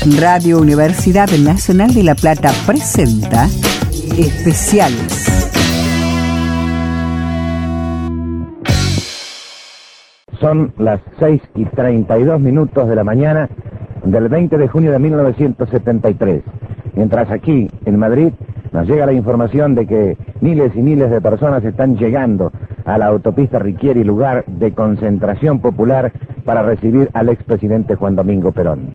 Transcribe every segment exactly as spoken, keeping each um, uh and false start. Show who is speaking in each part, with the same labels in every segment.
Speaker 1: Radio Universidad Nacional de La Plata presenta Especiales.
Speaker 2: Son las seis y treinta y dos minutos de la mañana del veinte de junio de mil novecientos setenta y tres. Mientras aquí, en Madrid, nos llega la información de que miles y miles de personas están llegando a la autopista Riquieri, lugar de concentración popular, para recibir al expresidente Juan Domingo Perón.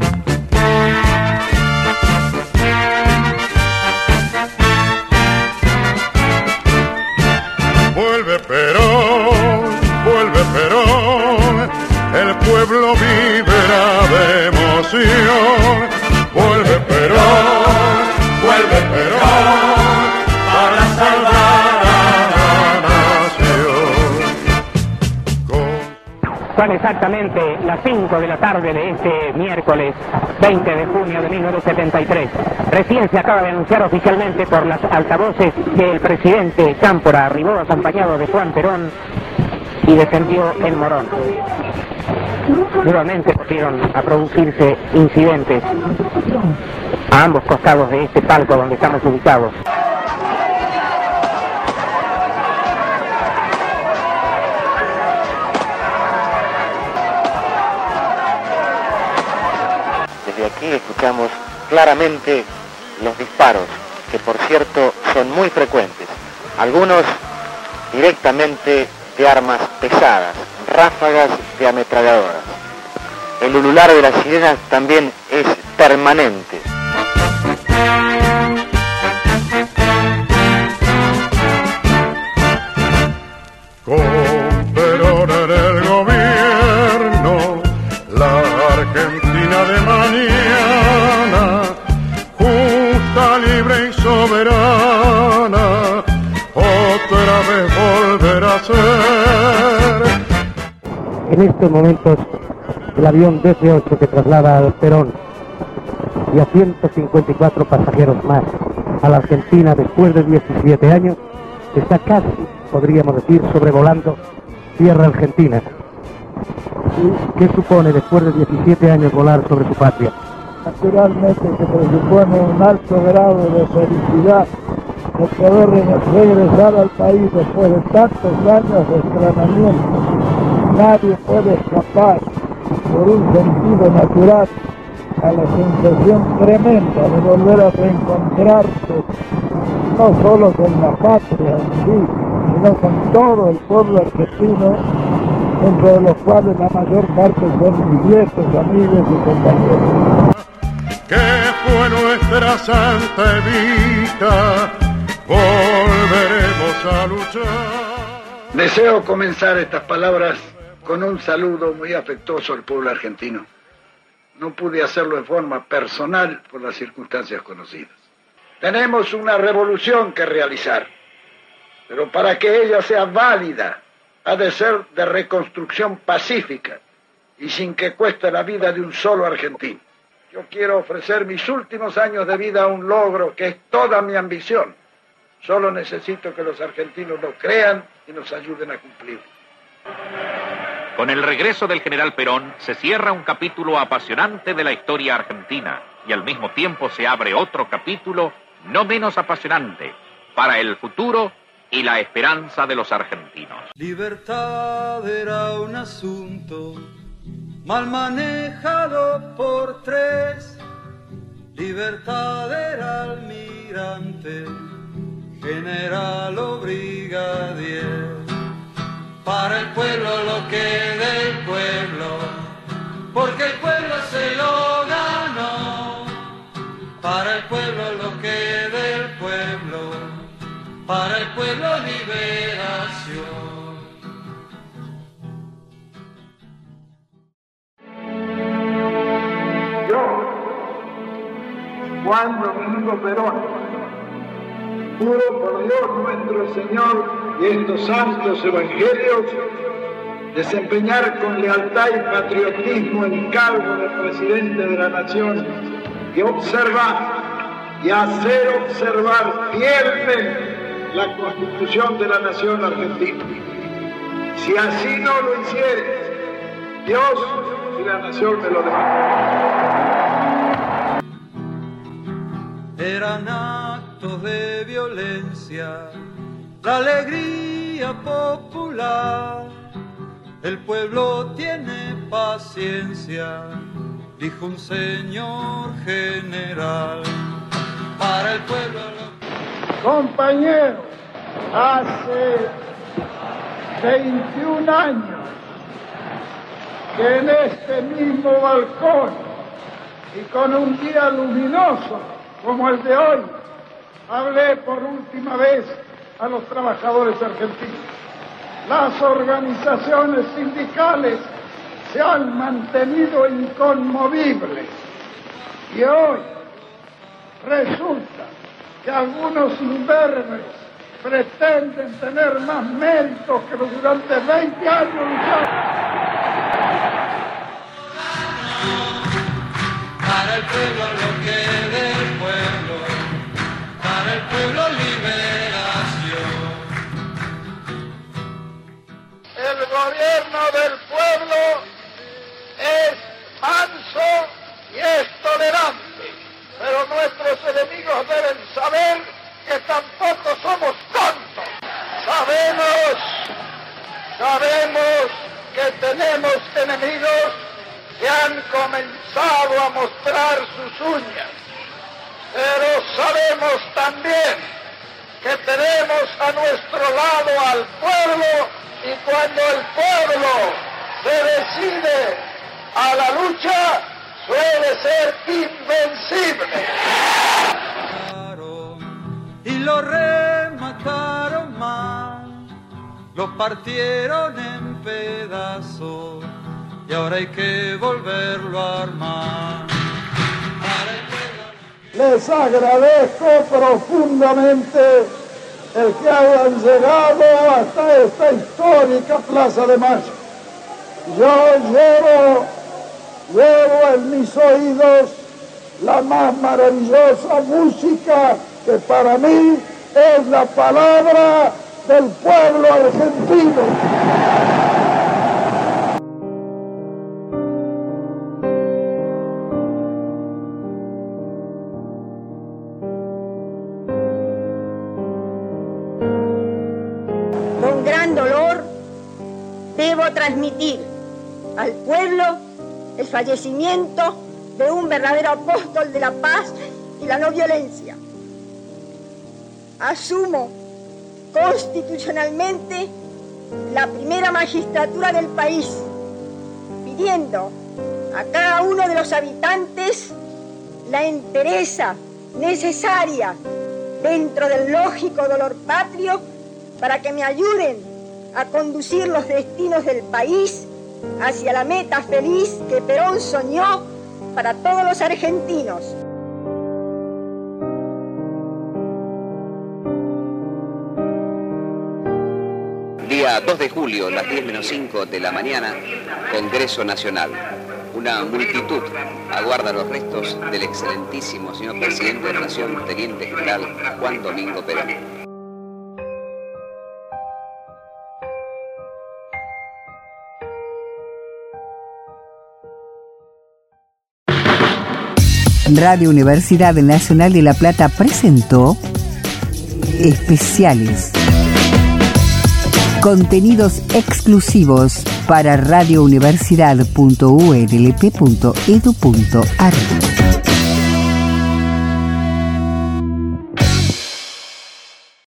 Speaker 3: Vuelve Perón, vuelve Perón, el pueblo vivirá de emoción. Vuelve Perón, vuelve Perón, para salvar a la nación. Con...
Speaker 4: Son exactamente las cinco de la tarde de este miércoles veinte de junio de mil novecientos setenta y tres. Recién se acaba de anunciar oficialmente por las altavoces que el presidente Cámpora arribó acompañado de Juan Perón y descendió en Morón. Nuevamente volvieron a producirse incidentes a ambos costados de este palco donde estamos ubicados.
Speaker 5: Desde aquí escuchamos claramente los disparos, que por cierto son muy frecuentes, algunos directamente de armas pesadas, ráfagas de ametralladoras. El ulular de las sirenas también es permanente.
Speaker 3: Con Perón en el gobierno, la Argentina de mañana, justa, libre y soberana, otra vez volverá a ser.
Speaker 6: En estos momentos, el avión D C ocho que traslada al Perón y a ciento cincuenta y cuatro pasajeros más a la Argentina después de diecisiete años, está casi, podríamos decir, sobrevolando tierra argentina. ¿Qué supone después de diecisiete años volar sobre su patria?
Speaker 7: Naturalmente se presupone un alto grado de felicidad de poder regresar al país después de tantos años de estranamiento. Nadie puede escapar por un sentido natural a la sensación tremenda de volver a reencontrarse no solo con la patria en sí, sino con todo el pueblo argentino, dentro de los cuales la mayor parte son mis viejos amigos y compañeros.
Speaker 3: Que fue nuestra Santa Evita, volveremos a luchar.
Speaker 8: Deseo comenzar estas palabras con un saludo muy afectuoso al pueblo argentino. No pude hacerlo de forma personal por las circunstancias conocidas. Tenemos una revolución que realizar, pero para que ella sea válida, ha de ser de reconstrucción pacífica y sin que cueste la vida de un solo argentino. Yo quiero ofrecer mis últimos años de vida a un logro que es toda mi ambición. Solo necesito que los argentinos lo crean y nos ayuden a cumplirlo.
Speaker 9: Con el regreso del general Perón se cierra un capítulo apasionante de la historia argentina y al mismo tiempo se abre otro capítulo no menos apasionante para el futuro y la esperanza de los argentinos.
Speaker 10: Libertad era un asunto mal manejado por tres. Libertad era almirante, general o brigadier. Para el pueblo lo que del pueblo, porque el pueblo se lo ganó. Para el pueblo lo que del pueblo, para el pueblo liberación.
Speaker 7: Yo, Juan Domingo Perón, juro por Dios nuestro Señor y estos santos evangelios, desempeñar con lealtad y patriotismo el cargo de presidente de la nación y observar y hacer observar fielmente la Constitución de la nación argentina. Si así no lo hiciere, Dios y la nación me lo demandan.
Speaker 10: eran actos de violencia, la alegría popular. El pueblo tiene paciencia, dijo un señor general. Para el pueblo lo...
Speaker 7: Compañeros, hace veintiún años que en este mismo balcón y con un día luminoso como el de hoy, hablé por última vez a los trabajadores argentinos. Las organizaciones sindicales se han mantenido inconmovibles y hoy resulta que algunos imberbes pretenden tener más méritos que los durante veinte años lucharon.
Speaker 10: Para el pueblo lo que del pueblo, para el pueblo liberación.
Speaker 7: El gobierno del pueblo es manso y es tolerante, pero nuestros enemigos deben saber que tampoco somos tontos. Sabemos, sabemos que tenemos enemigos que han comenzado a mostrar sus uñas, pero sabemos también que tenemos a nuestro lado al pueblo, y cuando el pueblo se decide a la lucha, suele ser invencible.
Speaker 10: Y lo remataron mal, lo partieron en pedazos, y ahora hay que volverlo a armar.
Speaker 7: Les agradezco profundamente el que hayan llegado hasta esta histórica Plaza de Mayo. Yo llevo, llevo en mis oídos la más maravillosa música que para mí es la palabra del pueblo argentino.
Speaker 11: Con gran dolor debo transmitir al pueblo el fallecimiento de un verdadero apóstol de la paz y la no violencia. Asumo constitucionalmente la primera magistratura del país, pidiendo a cada uno de los habitantes la entereza necesaria dentro del lógico dolor patrio para que me ayuden a conducir los destinos del país hacia la meta feliz que Perón soñó para todos los argentinos.
Speaker 12: Día dos de julio, las diez menos cinco de la mañana, Congreso Nacional. Una multitud aguarda los restos del excelentísimo señor presidente de la Nación, Teniente General Juan Domingo Perón.
Speaker 1: Radio Universidad Nacional de La Plata presentó Especiales. Contenidos exclusivos para radiouniversidad punto u n l p punto e d u punto a r.